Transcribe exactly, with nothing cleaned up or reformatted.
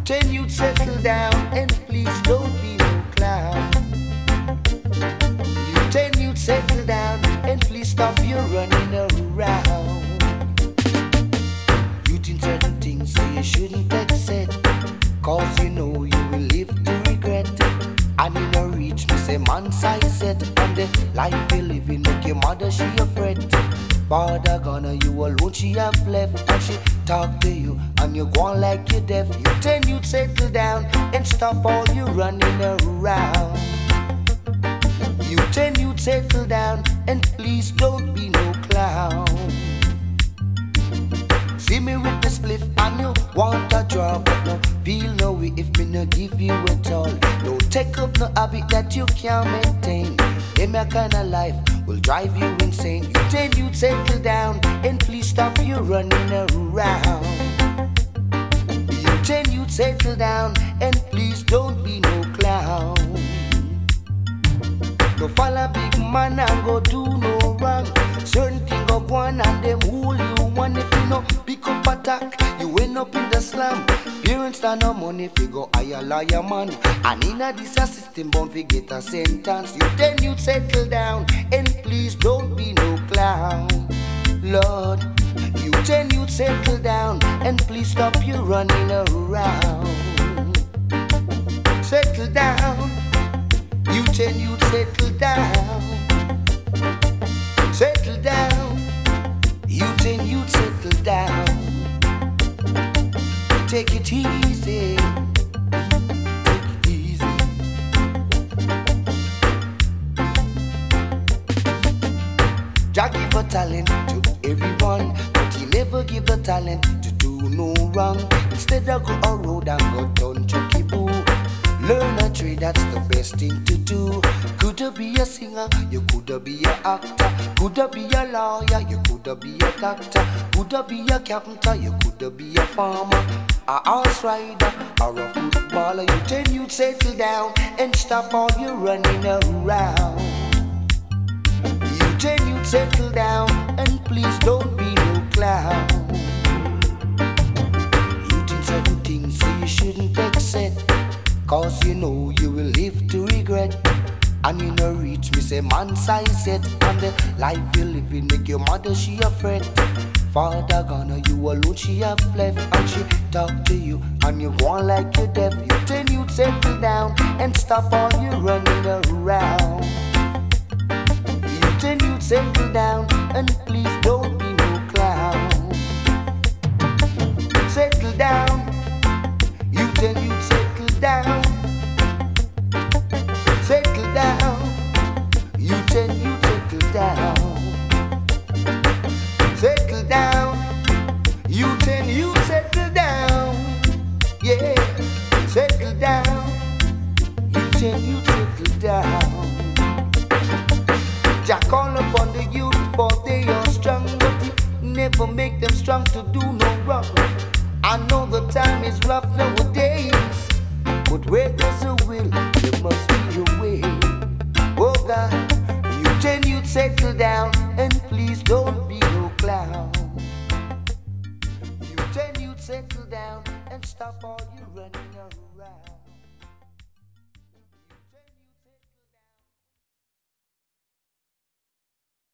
ten you'd settle down and please don't be no clown. You ten you'd settle down and please stop your running around. You think certain things so you shouldn't accept, cause you know you will live to regret. And you know reach me say man size set, and the life you living make your mother she a fret. Father gonna you alone she have left, and she talk to you and you go on like you deaf. You ten you'd settle down and stop all you running around. You ten you'd settle down and please don't be no clown. See me with the spliff and you want a draw, but no feel no way if me no give you at all. No take up no habit that you can't maintain. Them a kind of life will drive you insane. You ten you'd settle down and please stop you running around. You ten you'd settle down and please don't be no clown. No follow big man and go do no wrong. Certain thing go go on and them hold you one. If you no pick up attack, you end up in the slum. Parents stand no money if you go hire lawyer man. And in a this a system bound fi get a sentence. You ten you'd settle down and please don't be no clown. Lord, you ten you'd settle down and please stop you running around. Settle down. You ten you'd settle down. Settle down. You ten you'd settle down. Take it easy. Take it easy. Jah give a talent to everyone, but he never give the talent to do no wrong. Instead of go a road and go turn chucky boo. Learn a trade, that's the best thing to do. Coulda be a singer, you coulda be a actor. Coulda be a lawyer, you coulda be a doctor. Coulda be a carpenter, you coulda be a farmer. A horse rider or a footballer. You ten you'd settle down and stop all your running around. You ten you'd settle down and please don't be no clown. You think certain things so you shouldn't accept, cause you know you will live to regret. And you know reach me say man size set, and the life you living make your mother she a fret. Father gonna you alone she have left, and she talk to you and you go on like you deaf. You ten you'd settle down and stop all you running around. You ten you'd settle down and please don't be no clown. Settle down. You ten you'd settle down. Settle down. You ten you'd settle down. Settle down. You ten you'd settle down. Yeah. Settle down. You ten you'd settle down. Jah call upon the youth for they are strong, but he never make them strong to do no wrong. I know the time is rough nowadays, but where there's a will, there must be a way. Oh God, you ten you'd settle down and please don't be no clown. You ten you'd settle down and stop all you running around.